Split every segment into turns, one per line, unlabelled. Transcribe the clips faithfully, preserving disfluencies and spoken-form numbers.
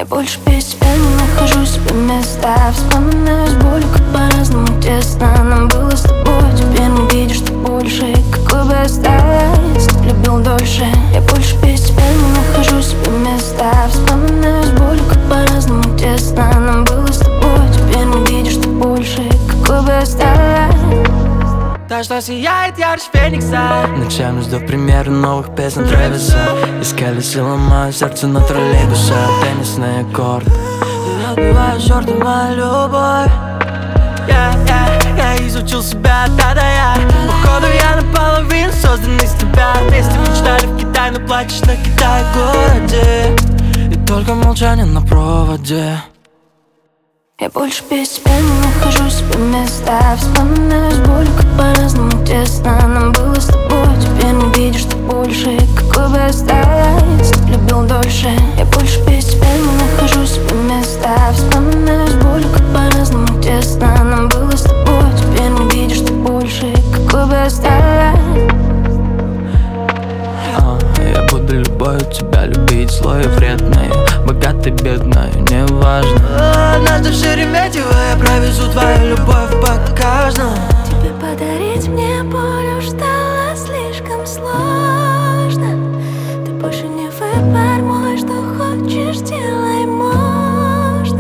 больше без тебя не нахожу себе места. Вспоминаю с болью, как по-разному тесно нам было с тобой. Теперь не видишь ты больше, какой бы я стала, если б любил дольше. Я больше без тебя не нахожу себе места. Вспоминаю с болью, как по-разному тесно нам было с тобой. Теперь не видишь ты больше, какой бы я стала.
Та, что сияет ярче феникса. Ночами жду премьеры новых песен Трэвиса. Искали силы мое сердце на троллейбусе. Теннисный корт. Ты отбиваешь шорты, моя любовь. yeah, yeah. Я изучил себя от А до Я. Походу я наполовину создан из тебя. Вместе мечтали в Китай, но плачешь на Китай-городе. И только молчание на проводе.
Я больше без тебя не нахожу себе места. Вспоминаю с болью, как по-разному тесно нам было с тобой. Теперь не видишь ты больше, какой бы я стала, если б любил дольше. Я больше без тебя не нахожу себе места. Вспоминаю с болью, как по-разному тесно нам было с тобой. Теперь не видишь ты больше, какой бы я стала.
а, Я буду любовью тебя любить, злой и вредной, богатой, бедной, неважно. Однажды в Шереметьево я провезу твою любовь по каждому.
Тебе подарить мне боль уж стало слишком сложно. Ты больше не выбор мой, что хочешь, делай, можно.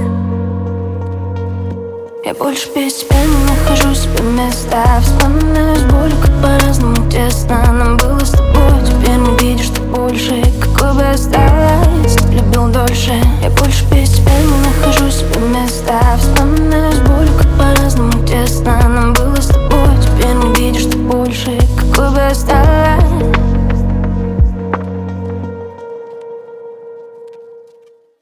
Я больше без тебя не нахожу себе места. Вспоминаю с болью, как по-разному тесно нам было с тобой. Теперь не видишь ты больше, какой бы я стала, если б любил дольше. Я больше без тебя не нахожу себе места. Вспоминаю с болью, как по-разному тесно нам было с тобой. Теперь не видишь ты больше, какой бы я стала.